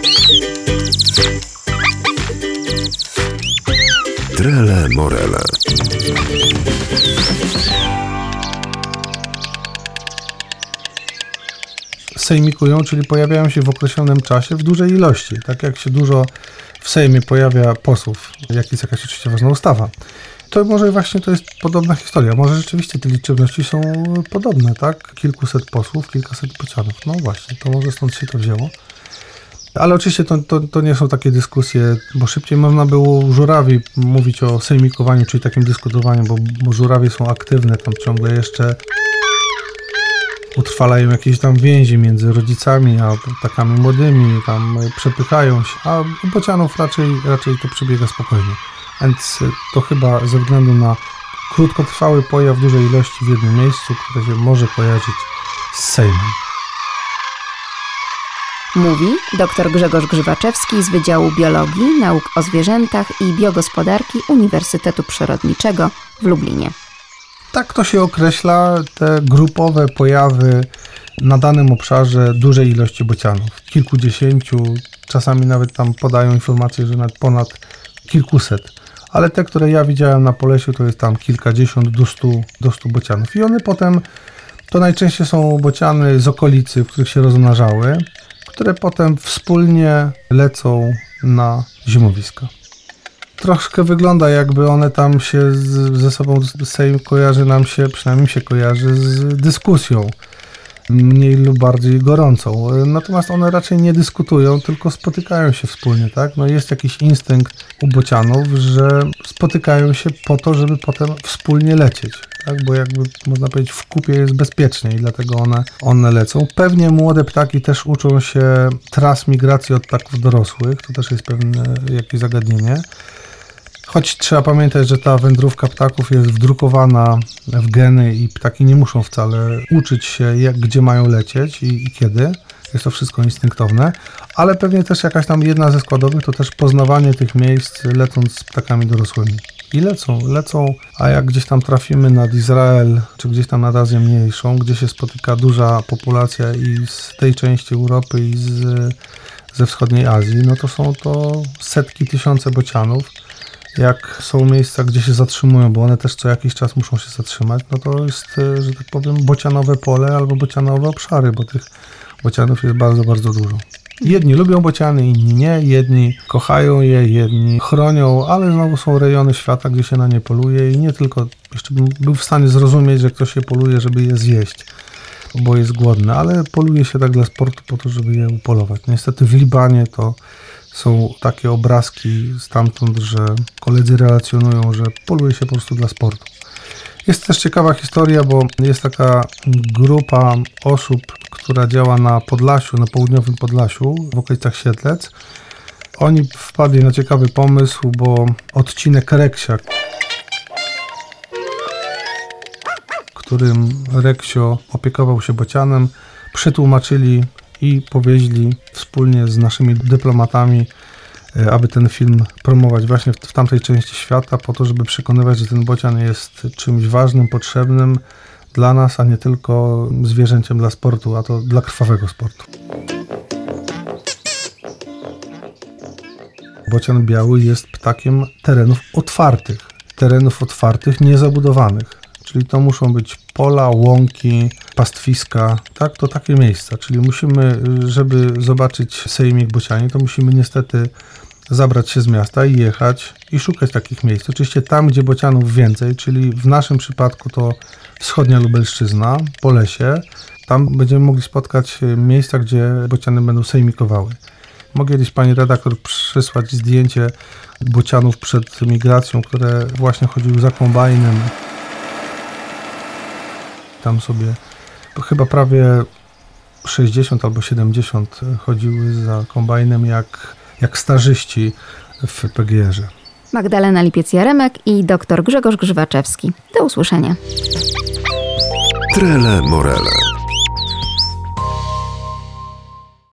Trele Morele. Sejmikują, czyli pojawiają się w określonym czasie w dużej ilości. Tak jak się dużo w Sejmie pojawia posłów, jak jest jakaś oczywiście ważna ustawa. To może właśnie to jest podobna historia. Może rzeczywiście te liczebności są podobne, tak? Kilkuset posłów, kilkaset bocianów. No właśnie, to może stąd się to wzięło. Ale oczywiście to nie są takie dyskusje, bo szybciej można było żurawi mówić o sejmikowaniu, czyli takim dyskutowaniu, bo żurawie są aktywne, tam ciągle jeszcze utrwalają jakieś tam więzi między rodzicami a ptakami młodymi, tam przepychają się, a u bocianów raczej to przebiega spokojnie. Więc to chyba ze względu na krótkotrwały pojaw dużej ilości w jednym miejscu, które się może kojarzyć z Sejmem. Mówi dr Grzegorz Grzywaczewski z Wydziału Biologii, Nauk o Zwierzętach i Biogospodarki Uniwersytetu Przyrodniczego w Lublinie. Tak to się określa te grupowe pojawy na danym obszarze dużej ilości bocianów. Kilkudziesięciu, czasami nawet tam podają informacje, że nawet ponad kilkuset. Ale te, które ja widziałem na Polesiu, to jest tam kilkadziesiąt do 100 bocianów. I one potem, to najczęściej są bociany z okolicy, w których się rozmnażały, które potem wspólnie lecą na zimowiska. Troszkę wygląda, jakby one tam się ze sobą, Sejm kojarzy nam się, przynajmniej się kojarzy z dyskusją, mniej lub bardziej gorącą. Natomiast one raczej nie dyskutują, tylko spotykają się wspólnie, tak? No jest jakiś instynkt u bocianów, że spotykają się po to, żeby potem wspólnie lecieć, tak? Bo jakby można powiedzieć, w kupie jest bezpiecznie i dlatego one lecą. Pewnie młode ptaki też uczą się tras migracji od ptaków dorosłych, to też jest pewne jakieś zagadnienie. Choć trzeba pamiętać, że ta wędrówka ptaków jest wdrukowana w geny i ptaki nie muszą wcale uczyć się, gdzie mają lecieć i kiedy. Jest to wszystko instynktowne, ale pewnie też jakaś tam jedna ze składowych to też poznawanie tych miejsc, lecąc z ptakami dorosłymi. I lecą, a jak gdzieś tam trafimy nad Izrael, czy gdzieś tam nad Azję Mniejszą, gdzie się spotyka duża populacja i z tej części Europy i ze wschodniej Azji, no to są to setki, tysiące bocianów. Jak są miejsca, gdzie się zatrzymują, bo one też co jakiś czas muszą się zatrzymać, no to jest, że tak powiem, bocianowe pole albo bocianowe obszary, bo tych bocianów jest bardzo, bardzo dużo. Jedni lubią bociany, inni nie, jedni kochają je, jedni chronią, ale znowu są rejony świata, gdzie się na nie poluje i nie tylko, jeszcze bym był w stanie zrozumieć, że ktoś je poluje, żeby je zjeść, bo jest głodny, ale poluje się tak dla sportu po to, żeby je upolować. Niestety w Libanie to są takie obrazki stamtąd, że koledzy relacjonują, że poluje się po prostu dla sportu. Jest też ciekawa historia, bo jest taka grupa osób, która działa na Podlasiu, na południowym Podlasiu, w okolicach Siedlec. Oni wpadli na ciekawy pomysł, bo odcinek Reksia, którym Reksio opiekował się bocianem, przetłumaczyli i powieźli wspólnie z naszymi dyplomatami, aby ten film promować właśnie w tamtej części świata, po to, żeby przekonywać, że ten bocian jest czymś ważnym, potrzebnym dla nas, a nie tylko zwierzęciem dla sportu, a to dla krwawego sportu. Bocian biały jest ptakiem terenów otwartych, niezabudowanych. Czyli to muszą być pola, łąki, pastwiska, tak? To takie miejsca. Czyli musimy, żeby zobaczyć sejmik bociani, to musimy niestety zabrać się z miasta i jechać i szukać takich miejsc. Oczywiście tam, gdzie bocianów więcej, czyli w naszym przypadku to wschodnia Lubelszczyzna, Polesie, tam będziemy mogli spotkać miejsca, gdzie bociany będą sejmikowały. Mogę kiedyś pani redaktor przysłać zdjęcie bocianów przed migracją, które właśnie chodziły za kombajnem. Tam sobie chyba prawie 60 albo 70 chodziły za kombajnem jak starzyści w PGR-ze. Magdalena Lipiec-Jaremek i dr Grzegorz Grzywaczewski. Do usłyszenia. Trele Morele.